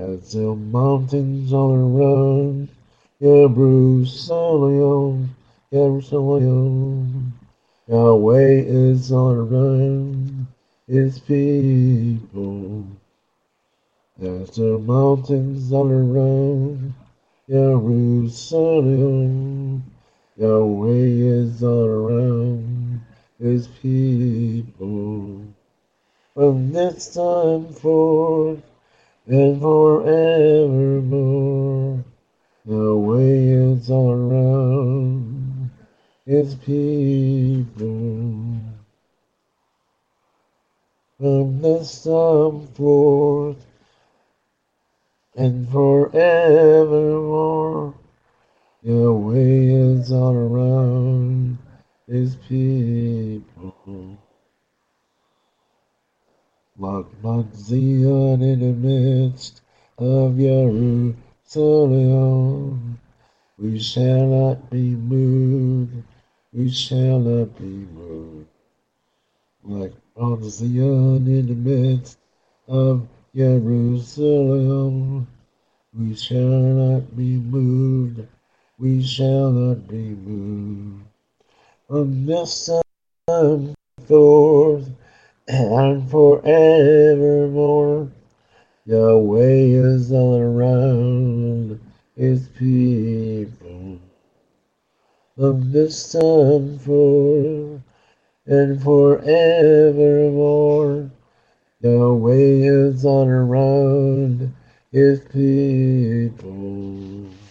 As the mountains all around Jerusalem, Jerusalem, Yahweh is all around His people. As the mountains all around Jerusalem, Yahweh is all around His people. From this time forth and forevermore, Yahweh is all around His people. From this time forth and forevermore, Yahweh is all around His people. Like Mount Zion in the midst of Jerusalem, we shall not be moved, we shall not be moved. Like Mount Zion in the midst of Jerusalem, we shall not be moved, we shall not be moved. From this time forth and forevermore, Yahweh is all around His people. From this time forth and forevermore, Yahweh is all around His people.